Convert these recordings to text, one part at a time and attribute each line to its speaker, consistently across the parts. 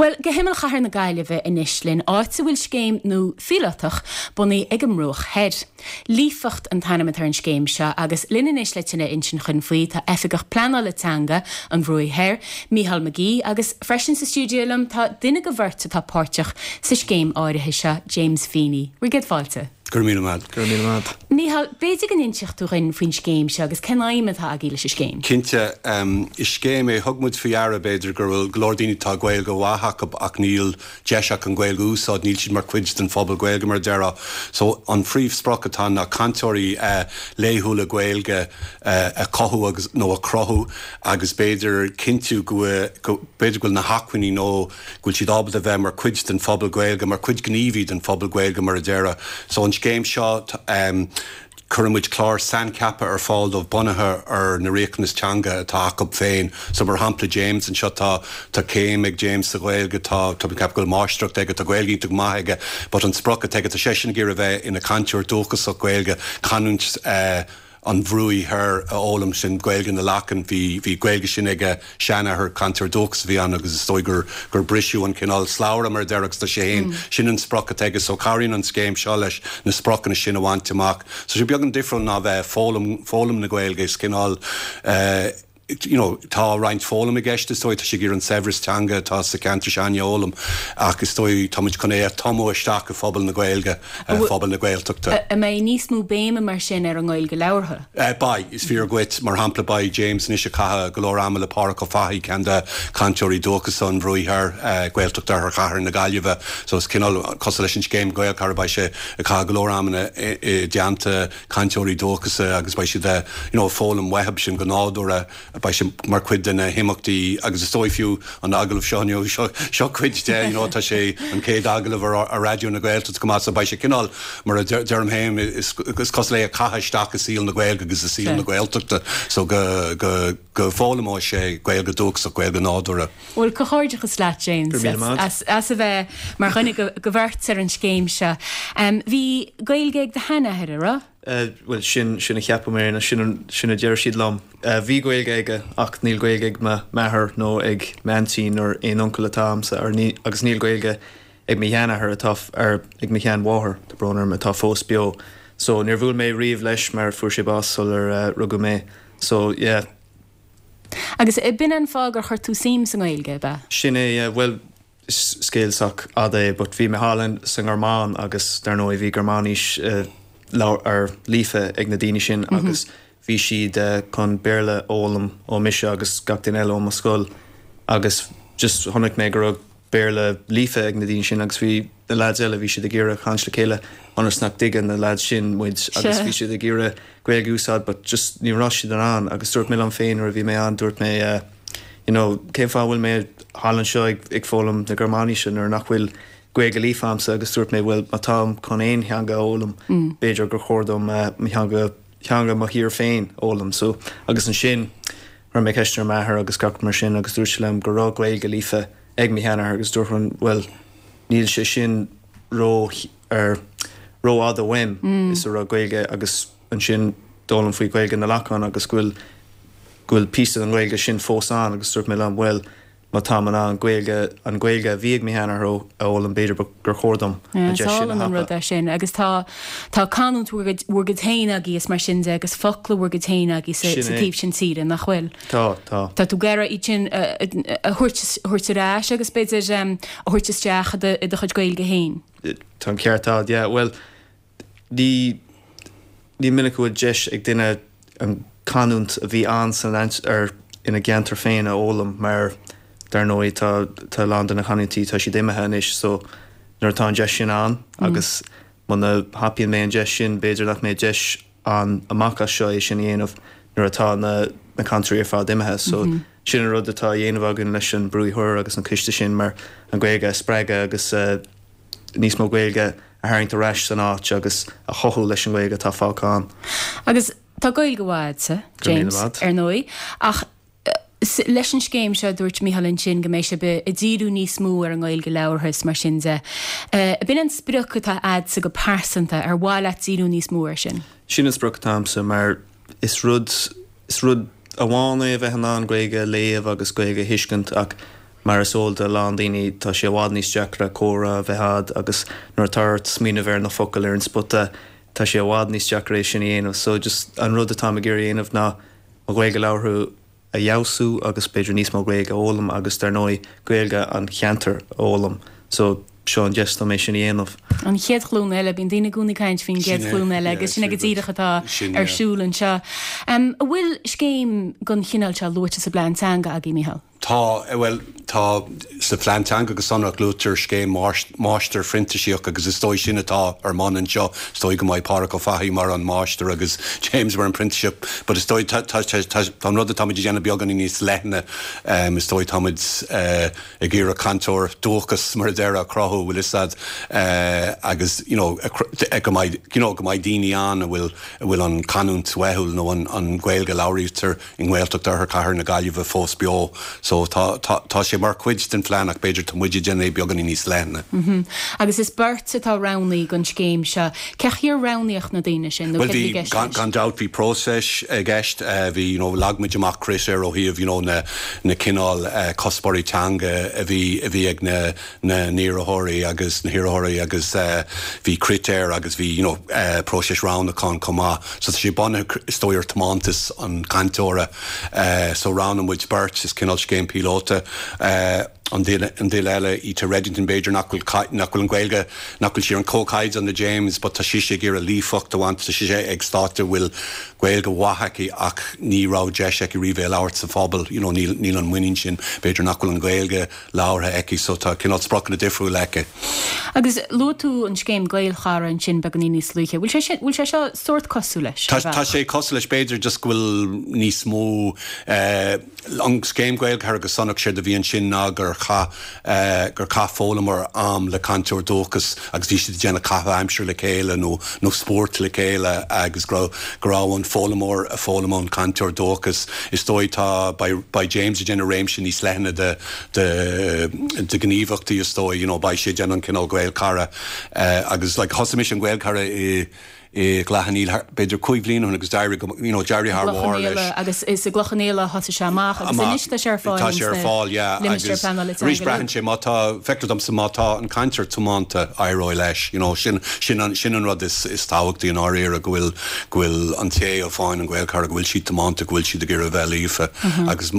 Speaker 1: Well, gehimel chahar na gaileve in Islin, áitsa bhfuil scéim nó filatach bunaí ag an mrúch head. Lífacht an tanna mit an scéim seo agus linan isleitine insin chun faoi tá efigach planal atanga an bhrúi hair, Mícheál McGee agus freisin sa stúdiolum tá duine go bhirrta tá páirteach sa scéim áirithe seo James Feeney. Rigid fáilte.
Speaker 2: Gurmíad.
Speaker 1: Mícheál, béidir an inseach tú rin faoin scéim seo agus cenaimime tá agéile sa scéim.
Speaker 2: Cinnte is scéim é thugmuid fiara beidir gur bhfuil glórdíine tá gail go bhhathach ach níl deisiach an gail úsáid níl siad mar cuid den phobal gailge mar dera. So an phríomh sprochatá na cantóirí léithúla gailge a cothú agus nó a crothú agus beidir cinntiú go beidir goil na hacuiní nó goil siad ábal a bheith mar cuid den phobal gailge mar cuid gníomhí den phobal gailge mar dera. So an scéim seo Curmuid chlár sandcappa ar fáil of bunathe ar na réachnas teanga tá acab féin. So mar hampla James an seo tá céim ag James sa gailge tá cap goil mástrucht aige tá gailgínta go maithaige, but an sprochat aige tá sésin gur a bheith ina canteúir dúchas sa gailge canúint an bhrúi her ólam sin gailge na lachan hí gailge sin ige seanna her canteúir dúchas bhí an agus stoi gur brisú an cinál sláir mar dereachs tá sé héin sin an sprochat aige so caríonn an scéim seo leis na sprochan sin a bhaint amach. So sé beag an difriúil ná bheith fólam na gailge cinál tá roint fólam a gceiste stoi tá sé gur an Severus teanga tá sa cantar seanne ólam agus stoi táid chun é tomó isteach a phobal na gailge phobal na gailteachta.
Speaker 1: A mé níos mú béime mar sin ar an gailge leabhartha?
Speaker 2: Bai, is fear goit mar hampla bai James ní se catha golóir amala pára go faí cean de cantóirí dúchas an bhrúithar gailteachta ar chahar na gailge, so is cinál cos leis an scéim gail car bai se a catha golóir amana deanta cantóirí dúchas agus bai se de fólam wehab sin go nádúra by sem mar cuid den himachtaí agus stoi fiú an agalah seánú seo cuid de tá sé an céad agalah a radio na gailta go mátsa by sé cinál mar a derm héim is cos le a cathaisteach a síl na gailge agus a síl na gailteachta so go fólamá sé gailge dúchas a gailge nádúra.
Speaker 1: Bhfuil cochóideachas leat James as a bheith mar chuinnig go bhairt ar an scéim se. Bhí gailge ag de hena headra?
Speaker 3: Well sin a cheappa mé sin a deir siad lom. Bhí gailge aige ach níl gailge ag methir nó ag mantín ar éon uncle atámsa agus níl gailge ag mi cheannathir atá ar ag mi chean mháthair de bronar me tá fós bio. So níor bhfuil mé riomh leis mar fuair sé básol ar rugu mé. So yeah.
Speaker 1: Agus I bin an fág ar chuir tú sim san gailge ba?
Speaker 3: Sin é well scéalsach ada but bhí me hálan san Armán agus dar nó bhí Germánis ar lífa ag na daoine sin agus bhí siad chun béarla ólam ó mise agus gachtain eile ó mo scoil agus just tháinig mé gur béarla lífa ag na daoine sin agus bhí na lads eile bhí siad a ggéire chansla céile anasnach digan na lads sin muid agus bhí siad a ggéire gailge úsáid but just ní rá siad an agus dúirt mé an féin ar bhí mé an dúirt mé céim fá bhfuil mé hálan seo ag fólam na Germánis sin ar nach bhfuil gailge lífamsa agus dúirt mé bhfuil matám chun éon theanga ólam beidir gur chódom theanga mo hir féin ólam so agus an sin mar mé ceisnar methir agus gach mar sin agus dúirt lem go rá gailge lífa ag mi cheannathir agus dúirt chun well níl sé sin ró á a bhaim is a rá gailge agus an sin dólam faoi gailge na lachan agus gúil písa an gailge sin fósán agus dúirt mé lem well má táman an gailge bhíag mi heannar óil an beidir gur chódom
Speaker 1: an rud sin agus tá canút bhuair go téine agus mar sin agus fola bhuair go téine agus sa tíobh sin siad nach chfuil. Tá tú gera í sin a thuirtarráis agus beidir a thuirteteach i do chud gailge héin.
Speaker 3: Tá ceartá, well ní minic bhfuil deis ag duine an canút a bhí an san ar ina gceantar féin a ólam mar dar nói tá land na chanintí tá si déimethe inis so nuair tá deis sin an agus muna hapíonn mé an deis sin beidir nach mé deis an amachchas seo é sin dhéanamh nuair atá na cantarí ar fád déimethe so sin rud atá dhéanamh agan leis an brúithir agus an ciste sin mar an gailge spreige agus níos mó gailge a tharraingta reis san áit agus a chothú leis an gailge tá fácán.
Speaker 1: Agus tá gailge bháidsa James ar nói ach leis an scéim seo dúirt Mícheál sin go mééis se be i ddíú níos mú ar an gailge leabharthas mar sin de. Bin an sprucha adsa go pásanta ar bháile ddíú níos mú ar sin.
Speaker 3: Sin an spruchatámsa mar is rud a bhána a bheith an gailge léamh agus gailge hiiscint ach mar is óilde lán daoine tá sé bhád níos deacra córa bheithad agus nuair tart smína bhar na focail ar an spota tá sé bhád níos deacra é sin dhéanamh, so just an rud atá a gur dhéanamh ná a ghaige láthú a jausú agus beidir níos má ghaige ólam agus tar nói ghailge an cheantar ólam, so seo an gesta mé sin dhéanamh.
Speaker 1: An chéad chlún eile bín daoine gúna caiint fin géad chlún eile agus sinna go dtíirechatá arsúlann seo. Bhfuil scéim gon chinál se luite sa blaen teanga a gí Mícheál?
Speaker 2: Tá sa Flantanga agus sannach lútar cé máster frintaisiach agus is stoi sinnatá ar man an seo stoi go maiid pára go faí mar an máster agus James war an printaisiip, but is stoi tá rud a tamid déanana beaggan í níos lethna is stoi tamid a ggéar a cantor dóchas mar deire a crothú bhfuil isad agus go maiid daoine an a bhfuil an canúnt wethúil nó an ghailge labhraítar in Ghaeltacht ar chathair na Gaillimh fós beá, so tá sé mar cuid den fleannach beidir tá muidir déanana beaggan í níos lethna.
Speaker 1: Agus is beirt atá ranaí gon scéim se, ceithíar ranaíocht na daine sin?
Speaker 2: Well, gan doubt bhí próses gceist, bhí lagmuid amach Chris ar ó híomh na cinál Cospóirí teanga a bhí ag na níorthirí agus na hiorthirí agus bhí critéir agus bhí próses rana chun comá, so tá sé banna stoir tomántas an cantóra, so rana muid beirt is cinál scéim pilóta an déile eile í tá Reddington Beidir nachfuil an Gaeilge nachfuil siar an cócaid an na James, but tá si sé gur a lífocht ahaint tá si sé ag státe bhfuil Gaeilge wathaí ach ní rá deise i riomh labhairt sa phobal, níl an muininn sin Beidir nachfuil an Gaeilge labhartha eici, so tá cinál sprochan na difriúil eice.
Speaker 1: Agus lútú an scéim Gaelchara an sin began níos luche. Bhfuil sé seo sort cosú leis?
Speaker 2: Tá sé cosú leis Beidir just bhfuil níos mó an scéim Gaeilchara agus sannach sé de bhíon sin ná gur cha fólamar am le cantor dóchas agus bhí si déanana catha aimsir le céile nó sport le céile agus gráhain fólamór a fólamón cantor dóchas is dóitá by James a déanana réimsin níos lethna de gníomhachtaí is dói, by sé déanana cinál Gaelchara agus thosamis an Gaelchara ghlachaníl beidir cuiimhlín agus Jerry Harwar leis.
Speaker 1: Agus is a glochanéile thosa sé amach agus iniste sé ar fáil.
Speaker 2: Tá sé ar fáil, agus rís breathann sé mátá fectadam sa mátá an cantar tománta airóid leis. Sin an rud is táhachtaí an áir a bhfuil an té ó fáin an Gaelchara bhfuil si tománta bhfuil si de gur a bheith agus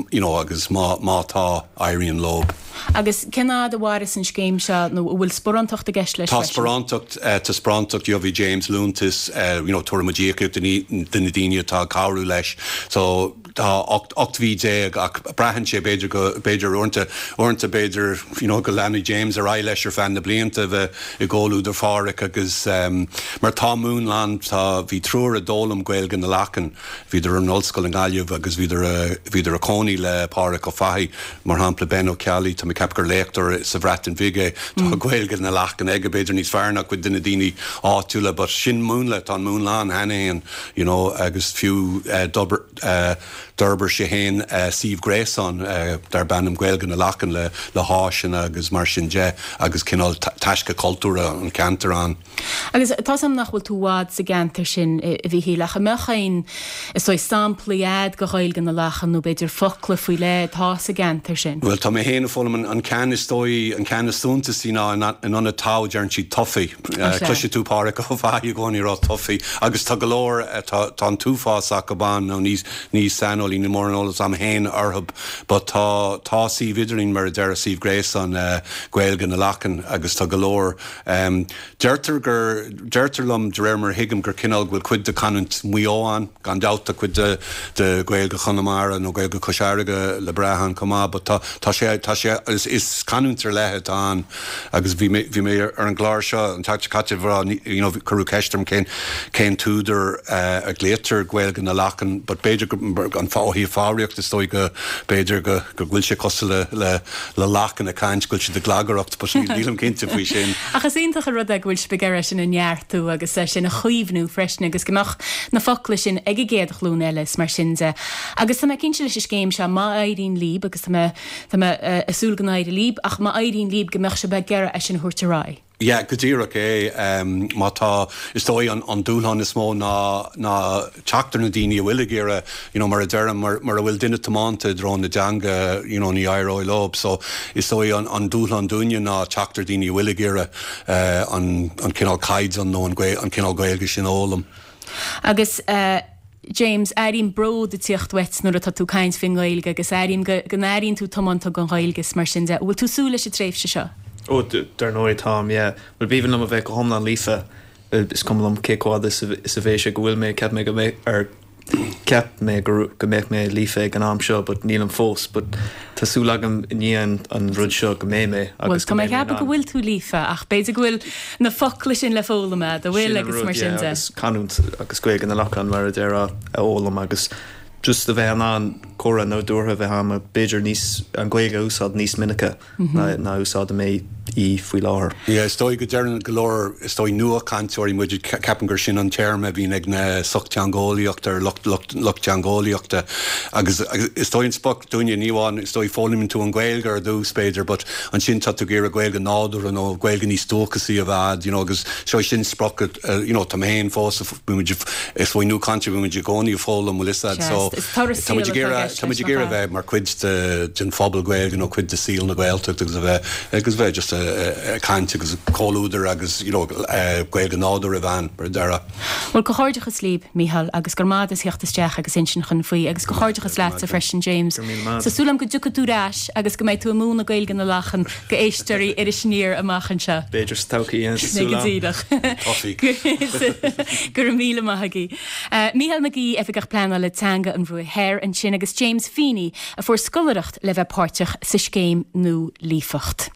Speaker 2: mátá airíonn lob.
Speaker 1: Agus cinná de bhharas an scéim se nó bhfuil sporantacht a gceist leis?
Speaker 2: Tá sporantacht Jovi James Luntis, tuamadíoch duna daine tá cabhrú leis, so tá 8 déag ach breathann sé beidir orintanta beidir go leanú James ar leis ar fan na blianta bheith i ggóú ar fáric agus mar tá múnland tá bhí trúr a dólam Gaeilge na Leachan, bhíidir an ollscoil an Gaillimh agus bhíidir a cónaí le páric ó faithí mar hampla Ben O'Kelly tá mi capgur léachtar sa bhreatain bhige tá Gaeilge na Leachan ag beidir níos fearnach go duine daoine áitiúla, but sin múnla tá múnlán henaíon agus fiú d'urbar sé héin Steve Grayson dar bannam Gaeilge na Leachan le háisin agus mar sin de agus cinál taisce cultúra an cantar an.
Speaker 1: Agus tásam nach bhfuil tú bhád sa gantar sin a bhí híleach a mechain is samplaíad go Gaeilge na Leachan nó beidir focla faoi le tá sa gantar sin.
Speaker 2: Well, tá mé héanana fólam an canistói an canistúnta sína an anna tá dearn si tofií. Cluise tú páric ó bhaí gcóí rá tofií agus tá golóir tá an túfáach go ban nó níos sanolí na mórnolalas am héin orthab, but tá sí vidirín mar a deire Steve Grayson Gaeilge na Leachan agus tá golóir. Deirtar lom de réir mar hiigim gur cinál bhfuil cuid de canúnt muoáin gan dáta cuid de Gaeilge Chonamara nó Gaeilge Coisearga le breathan comá, but tá sé is canúntar lehead an agus bhí mé ar an gláir seo an taite caite bhrá curú ceistem cén túidir a gléitar Gaeilge na Leachan, but beidir an fáhíí fáíocht is stoi go beidir go bhfuil sé costa le Leachan a caiint goil si de glagaracht, but nílam cinnte faoi sin.
Speaker 1: Achas ionintach a rud ag bhfuil spegeire sin in neartú agus sin a chuomhnú freisna agus gomach na focail sin ag géad chlún eiles mar sinse. Agus tá cinse leis is céim se má éirín líb agus tá asúl gan éidir líb ach má éirín líb gomach se be geire sin thuirtarrá.
Speaker 2: Yeah, godíach mátá is dói an dúlhan is mó ná teachtar na daoine bhfuil gére, mar a dearm mar a bhfuil duine tamánta drón na deanga, ní airó lob, so is dói an dúlhan dúine ná teachtar daoine bhfuil gére an cinál caids an nó an cinál gailge sin ólam.
Speaker 1: Agus James, airín bro de tíocht wet nuair a tú caiins fin gailge, agus airín gnáirín tú tamanta gan gailgus mar sin de. Bhfuil tú súla sé tréifse seo?
Speaker 3: Dar nóid tám, yeah. Well, bíhan am a bheith go homlan lífa, is cum am céád is a bhéise go bhfuil mé ceap mé go méid mé lífa gan am seo, but níl an fós, but tásúlagam níon an rud seo go mé.
Speaker 1: Well, come I ceap go bhfuil tú lífa, ach beidir go bhfuil na focail sin le fólama, da bhfuil agus mar sin de.
Speaker 3: Agus canúnt agus cuig an na lachan mar a déire a ólam agus just a bheith an córa nó dúrtha bheith am a beidir níos an gcuige úsáid níos minice na úsáid a mé í faoi láthir.
Speaker 2: Yeah, stoi go dearn golóir stoi nua cantóirí muidir ceapan gur sin an term a bhín ag na sochtteangóíocht ar lochtteangóíochta agus stoi an spoc dúine níháin stoi fólim tú an ghailge ar dús beidir, but an sin tatu géir a ghailge nádur an ó ghailge níos tócasí a bhad, agus seo sin sprocket, tá héin fós is stoi nua cantóirí bhfuidir gcóí fólam mulisad, so tá muidir géir a bheith mar cuid den fphobal ghailge nó cuid de síl na ghailteach agus bheith just a caint agus cóúidir agus ghailge nádur a bhean bar dara.
Speaker 1: Well, go háideachas slíb, Mícheál, agus gur mád is heachtasteach agus in sin chun faoi, agus go háideachas leat a freisin James. So súlam go dúcha túráis agus go méid tú a múna gailge na lachan go éisteirí ar is sníir amachchan se.
Speaker 3: Beidir stácaí an
Speaker 1: súlam. Gur míle maithagaí. Mícheál Magee efigach plana le teanga an bhrua hair an sin agus James Feeney a fuór scoladach le bheith páirteach sa scéim nó lífacht.